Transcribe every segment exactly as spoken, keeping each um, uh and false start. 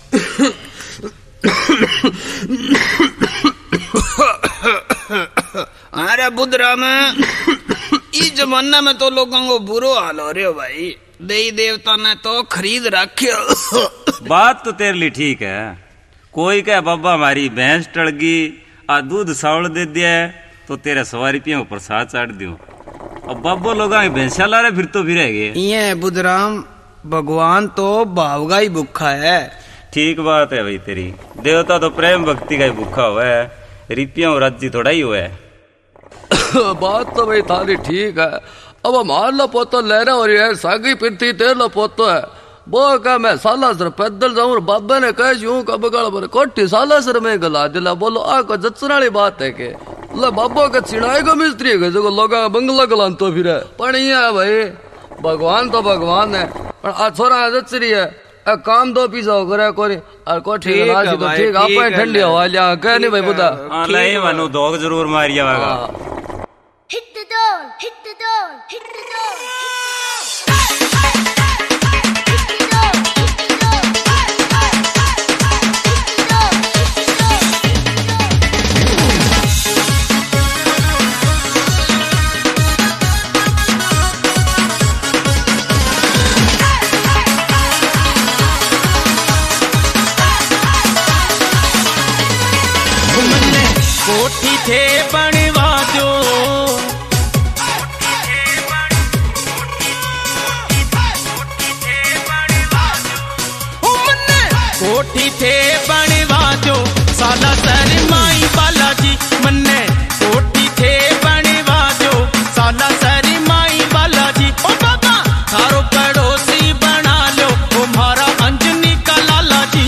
अरे बुधराम, इस जमाना में तो लोगों को बुरो हाल हो रहे हो भाई। देवी देवता ने तो खरीद रखे। बात तो तेरे लिए ठीक है। कोई कहे बाबा हमारी भैंस टल गई, आ दूध सावल दे दिया तो तेरे सवा रुपया प्रसाद चाट दियो। अब बाबा लोग भैंसा ला रहे फिर तो फिर ये बुधराम, भगवान तो भाव का ही भूखा है। ठीक बात है भाई तेरी। देवता तो प्रेम भक्ति का ही भूखा हुआ है, रुपया और राज्य थोड़ा ही हुआ है। बात तो भाई थारी ठीक है। अब हमार लो पोतो ले रहा और यार सागी पृथ्वी तेर लो पोतो है। वो का मैं साला सर पैदल जाऊं, बाबा ने कह यूं का बगड़ पर कोठी साला सर में गला दिला। बोलो आ को जचनाली बात है के ले बाबा का चिड़ाई को मिस्त्री है जो लोगा बंगला गलान तो फिर है। पर ये है भाई, भगवान तो भगवान है, पर आ छोरा जचरी है। आ काम दो पीसा हो करे कोरी और कोठी गला जी तो ठीक। आप ठंडी हवा लिया कह नहीं भाई बुदा। हां ले वनु दोग जरूर मारिया वागा। Hit the door, hit the door, hit the door. कोठी थे बनवा दो, कोठी थे बनवा दो साला सर माई बालाजी। मन्ने कोठी थे बनवा दो साला सर माई बालाजी। ओ बाबा थारो पड़ोसी बना लो तुम्हारा अंजनी का लाला जी।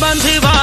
बंधवा